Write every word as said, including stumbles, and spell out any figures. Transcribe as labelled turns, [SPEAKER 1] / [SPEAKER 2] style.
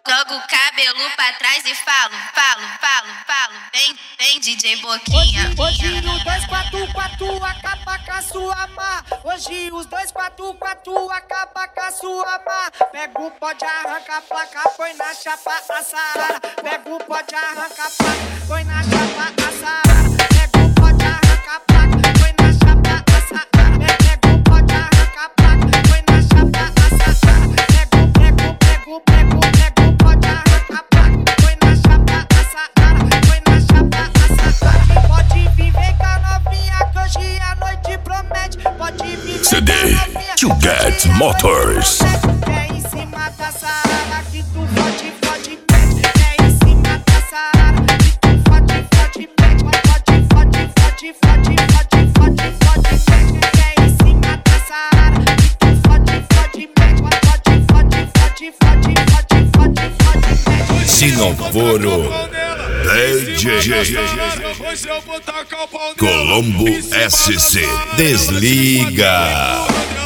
[SPEAKER 1] Jogo o cabelo pra trás e falo, falo, falo, falo. Vem, vem D J Boquinha.
[SPEAKER 2] Hoje os dois quatro quatro acaba com a sua má. Hoje os dois quatro quatro acaba com a sua má. Pega o pó de arranca a placa, põe na chapa assada. Pega o pó de arranca a placa, põe na chapa assada. Pega o pó de arranca a placa, põe na chapa assada. Pega o pó de arranca a placa, põe na chapa assada. Pega o, pega o, pega o, pega o, pega o pó de arranca a placa, põe na chapa assada. Põe na chapa assada. Pode vir, vem com a novinha que hoje a noite promete. Pode vir,
[SPEAKER 3] C D To Get Motors.
[SPEAKER 2] é em cima da sarada que tu fode, fode, mete. É em cima da sarada que tu fode, fode, mete. Fode, fode, fode, fode, fode, fode, fode, mete. É em cima da sarada que tu fode, fode, mete. Fode, fode, fode, fode, fode, fode, fode, mete.
[SPEAKER 3] Se não for o D J Colombo S C, desliga.